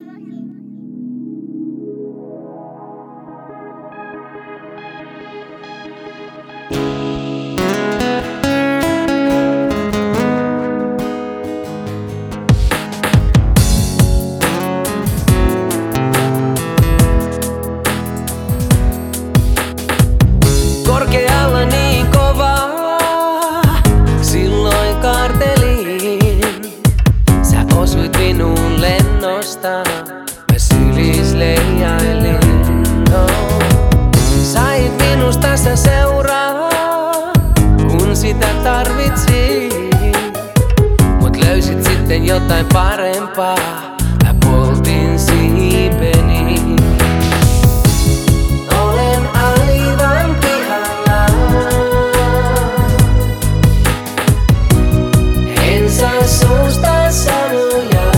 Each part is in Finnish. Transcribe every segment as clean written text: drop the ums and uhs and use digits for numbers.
Korkealla niin kovaa, silloin kaartelin. Sä osuit minuun lennosta, mä sylis leijailin. Sait minusta sä seuraa, kun sitä tarvitsin. Mut löysit sitten jotain parempaa, mä poltin siipeni. Olen aivan pihalla, en saa suusta sanoja.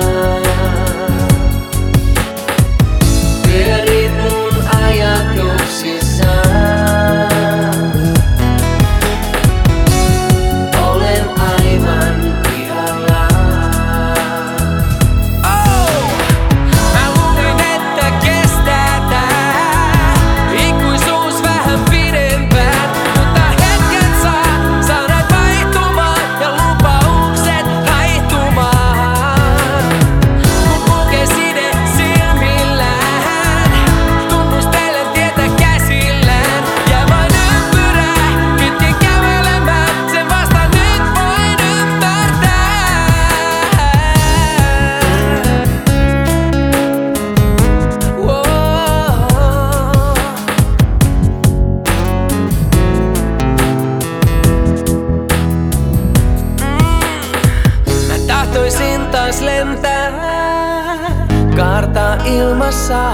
Pyörit mun ajatuksissa. Olen aivan pihalla. Mä luulin, että kestää tää ikuisuus vähän pidempään, mutta hetket saa sanat vaihtumaan ja lupaukset haihtumaan. Kun kulkee side silmillään, tunnustelen tietä käsillään, ja vain ympyrää kytkin kävelemään, sen vasta nyt voin ymmärtää. Mä tahtoisin taas lentää, kaartaa ilmassa,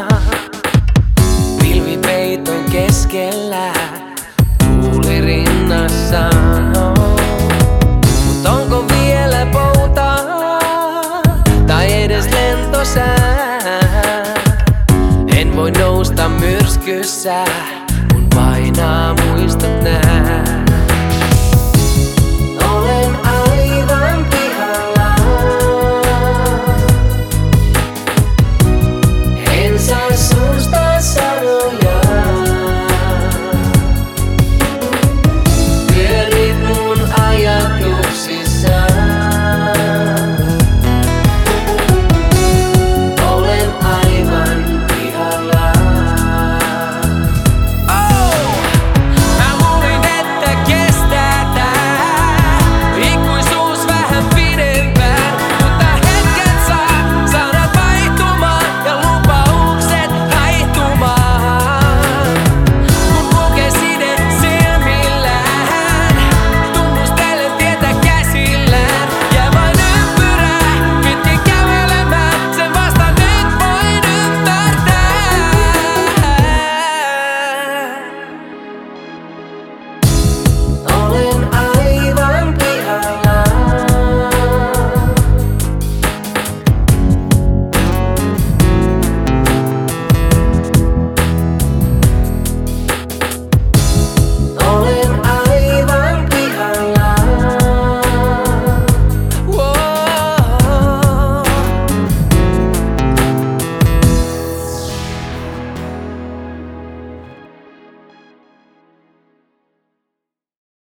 pilvipeiton keskellä, tuuli rinnassa. Mut onko vielä poutaa tai edes lentosää? En voi nousta myrskyssä.